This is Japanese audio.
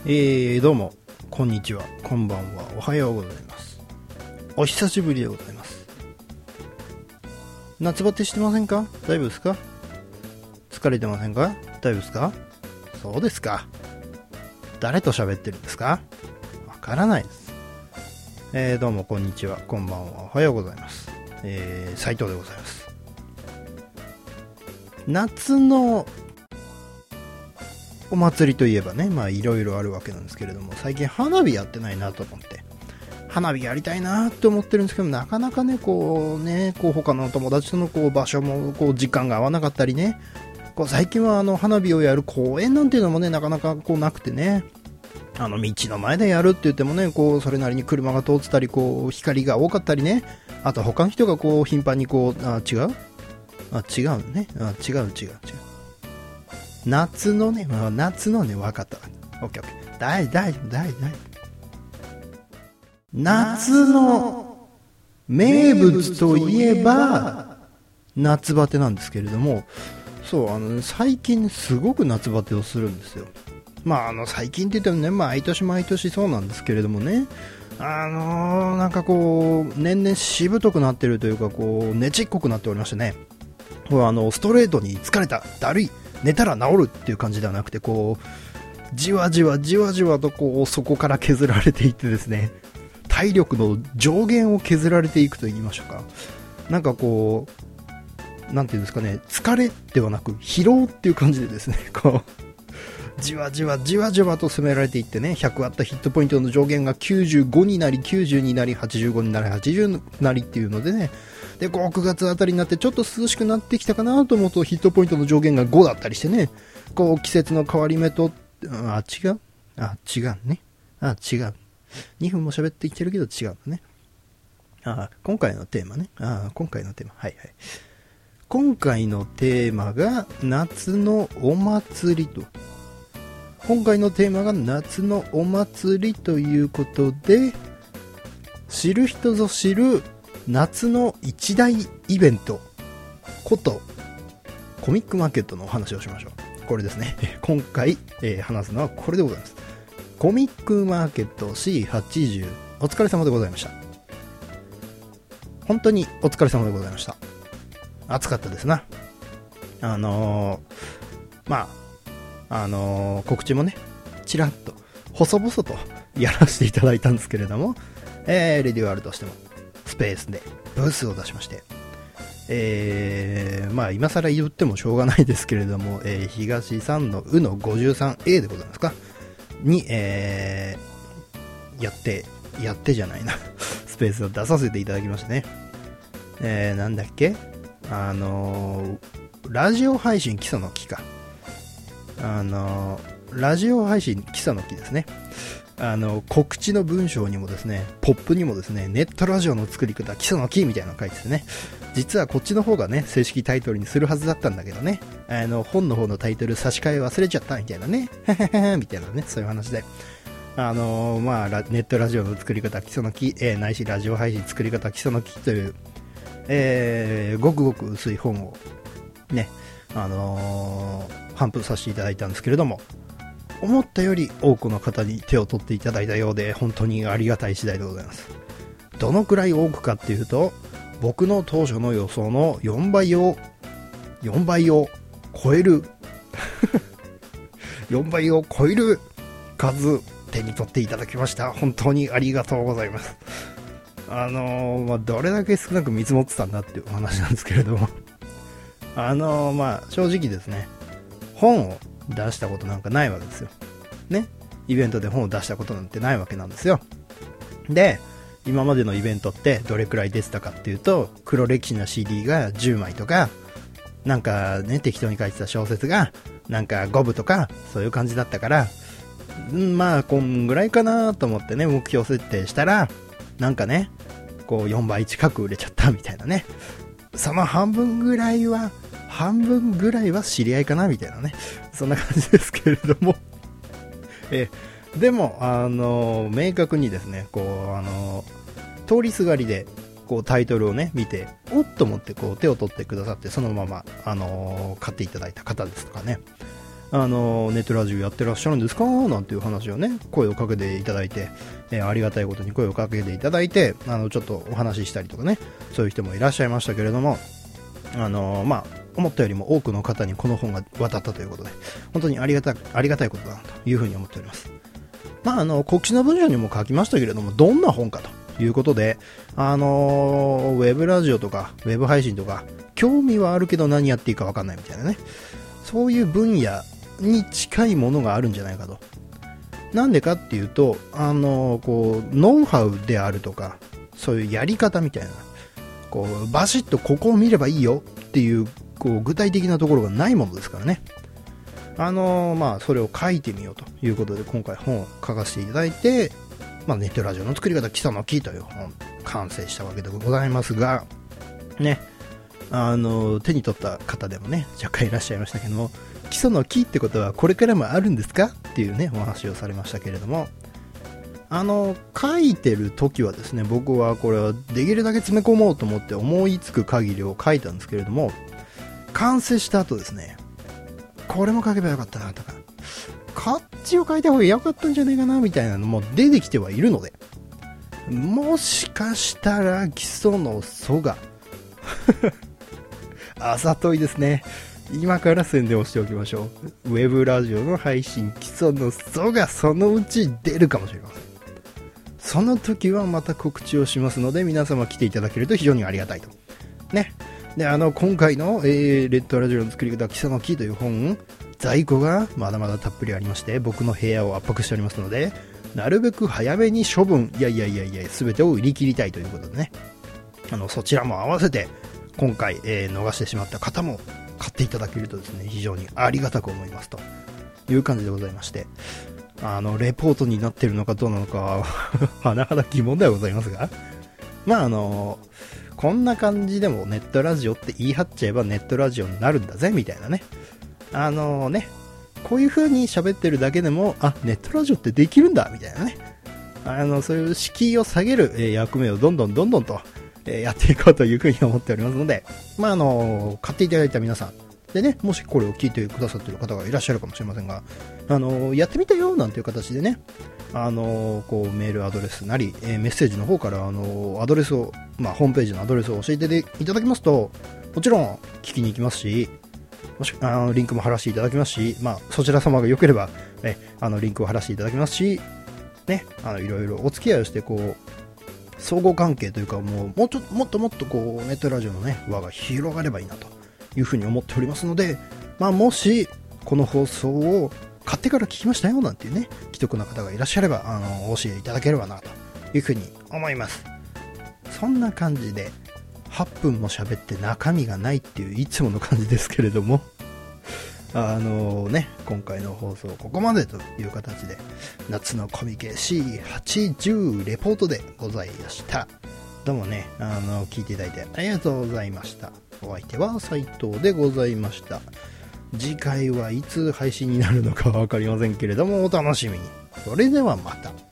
どうもこんにちは、こんばんは、おはようございます。お久しぶりでございます。夏バテしてませんか？大丈夫ですか？疲れてませんか？大丈夫ですか？そうですか。誰と喋ってるんですか？わからないです。どうもこんにちは、こんばんは、おはようございます。斉藤でございます。夏のお祭りといえばね、まあいろいろあるわけなんですけれども、最近花火やってないなと思って、花火やりたいなって思ってるんですけど、なかなかね、こう他の友達との場所も時間が合わなかったりね、最近は花火をやる公園なんていうのもね、なかなかなくてね、道の前でやるって言ってもね、それなりに車が通ってたり、光が多かったりね、あと他の人が頻繁に違うね、違う。夏のね、分かった。オッケー。大丈夫。夏の名物といえば、夏バテなんですけれども、そう、最近すごく夏バテをするんですよ。まあ、最近って言ってもね、毎年そうなんですけれどもね、なんか年々しぶとくなってるというか、ねちっこくなっておりましてね、ストレートに疲れた、だるい、寝たら治るっていう感じではなくて、じわじわとそこから削られていってですね、体力の上限を削られていくと言いましょうか。なんかなんていうんですかね、疲れではなく疲労っていう感じでですね、じわじわと攻められていってね、100あったヒットポイントの上限が95になり、90になり、85になり、80になりっていうのでね、で9月あたりになってちょっと涼しくなってきたかなと思うと、ヒットポイントの上限が5だったりしてね、季節の変わり目と、違うね。違う。2分も喋ってきてるけど違うね。今回のテーマね。今回のテーマ。はい。今回のテーマが夏のお祭りと。今回のテーマが夏のお祭りということで、知る人ぞ知る夏の一大イベントことコミックマーケットのお話をしましょう。これですね。今回、話すのはこれでございます。コミックマーケット C80、 お疲れ様でございました。本当にお疲れ様でございました。暑かったですな。告知もね、ちらっと細々とやらせていただいたんですけれども、レディオアルとしてもスペースでブースを出しまして、今更言ってもしょうがないですけれども、東3のうの 53A でございますかに、やってじゃないなスペースを出させていただきましてね、なんだっけ、ラジオ配信基礎の木か、ラジオ配信基礎の木ですね。告知の文章にもですね、ポップにもですね、ネットラジオの作り方基礎の木みたいなの書いててね、実はこっちの方がね、正式タイトルにするはずだったんだけどね、本の方のタイトル差し替え忘れちゃったみたいなねみたいなね、そういう話で、ネットラジオの作り方基礎の木、ないしラジオ配信作り方基礎の木という、ごくごく薄い本をね、頒布させていただいたんですけれども、思ったより多くの方に手を取っていただいたようで、本当にありがたい次第でございます。どのくらい多くかっていうと、僕の当初の予想の4倍を超える4倍を超える数手に取っていただきました。本当にありがとうございます。どれだけ少なく見積もってたんだっていうお話なんですけれども正直ですね、本を出したことなんかないわけですよね。イベントで本を出したことなんてないわけなんですよ。で、今までのイベントってどれくらい出てたかっていうと、黒歴史な CD が10枚とか、なんかね、適当に書いてた小説がなんか5部とか、そういう感じだったから、こんぐらいかなと思ってね、目標設定したら、なんかね、4倍近く売れちゃったみたいなね。その半分ぐらいは知り合いかなみたいなね、そんな感じですけれどもでも明確にですね、通りすがりでタイトルをね見て、おっと思って手を取ってくださって、そのまま買っていただいた方ですとかね、 ネットラジオやってらっしゃるんですかなんていう話をね、声をかけていただいて、ありがたいことに声をかけていただいて、ちょっとお話ししたりとかね、そういう人もいらっしゃいましたけれども、思ったよりも多くの方にこの本が渡ったということで、本当にありがたいことだなというふうに思っております。告知の文章にも書きましたけれども、どんな本かということで、ウェブラジオとか、ウェブ配信とか、興味はあるけど何やっていいか分かんないみたいなね、そういう分野に近いものがあるんじゃないかと。なんでかっていうと、ノウハウであるとか、そういうやり方みたいな、バシッとここを見ればいいよっていう、具体的なところがないものですからね。それを書いてみようということで、今回本を書かせていただいて、ネットラジオの作り方基礎のキーという本、完成したわけでございますが、ね、手に取った方でもね、若干いらっしゃいましたけども、基礎のキーってことはこれからもあるんですかっていうね、お話をされましたけれども、書いてる時はですね、僕はこれはできるだけ詰め込もうと思って思いつく限りを書いたんですけれども、完成した後ですね、これも書けばよかったなとか、こっちを書いた方がよかったんじゃないかなみたいなのも出てきてはいるので、もしかしたら基礎の祖があざといですね。今から宣伝をしておきましょう。ウェブラジオの配信基礎の祖がそのうち出るかもしれません。その時はまた告知をしますので、皆様来ていただけると非常にありがたいとね。で、今回の、レッドラジオの作り方基礎のキーという本、在庫がまだまだたっぷりありまして、僕の部屋を圧迫しておりますので、なるべく早めに処分、全てを売り切りたいということでね、そちらも合わせて今回、逃してしまった方も買っていただけるとですね、非常にありがたく思いますという感じでございまして、レポートになっているのかどうなのかは甚だ疑問ではございますが、こんな感じでもネットラジオって言い張っちゃえばネットラジオになるんだぜみたいなね、こういう風に喋ってるだけでも、ネットラジオってできるんだみたいなね、そういう敷居を下げる、役目をどんどんと、やっていこうという風に思っておりますので、買っていただいた皆さんでね、もしこれを聞いてくださっている方がいらっしゃるかもしれませんが、やってみたよなんていう形でね、メールアドレスなり、メッセージの方からアドレスを、ホームページのアドレスを教えていただきますと、もちろん聞きに行きますし、リンクも貼らせていただきますし、そちら様が良ければ、リンクを貼らせていただきますし、ね、いろいろお付き合いをして、相互関係というか、もっとネットラジオのね、輪が広がればいいなというふうに思っておりますので、もし、この放送を買ってから聞きましたよなんていうね、既得な方がいらっしゃれば、お教えいただければなというふうに思います。そんな感じで、8分も喋って中身がないっていういつもの感じですけれども、今回の放送ここまでという形で、夏のコミケ C80 レポートでございました。どうもね、聞いていただいてありがとうございました。お相手は斉藤でございました。次回はいつ配信になるのかわかりませんけれども、お楽しみに。それではまた。